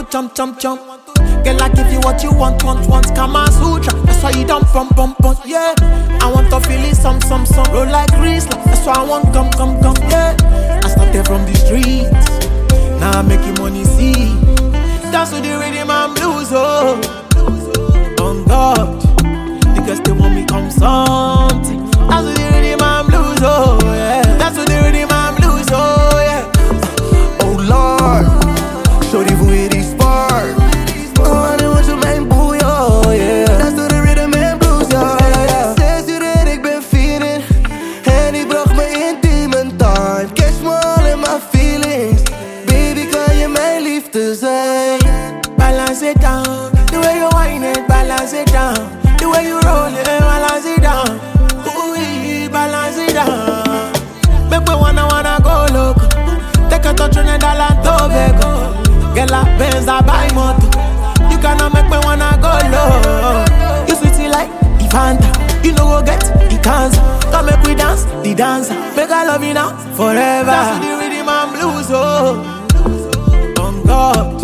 to jump. Girl, I give you what you want, Kama Sutra. That's why you don't bump, yeah. I want to feel it, some. Roll like Rizla. That's why I want come, yeah. I started from the streets, now I'm making money, see. Dance to the rhythm and blues, oh. On God, the girls they want me come something. Dance to the rhythm and blues, oh yeah. Dance to the rhythm and blues, oh yeah. Oh Lord, show die hoe je die spark. Oh, nu was je mijn boei, oh yeah. Dance to the rhythm and blues, oh yeah. 6 uur en ik ben feeling, en die bracht me intieme time. Catch me all in my feelings, baby kan je mijn liefde zijn. Balance it down, the way you whine it, balance it down. The way you roll it, balance it down. Ooh, balance it down. Make me wanna go loco. Take a touch on the dollar and Tobago. Girl, I Benz, I buy moto. You cannot make me wanna go low. You sweetie like the Fanta. You know go get the cancer. Come make we dance, the dancer. Make I love you now, forever. Dance to the rhythm and blues, oh. On God.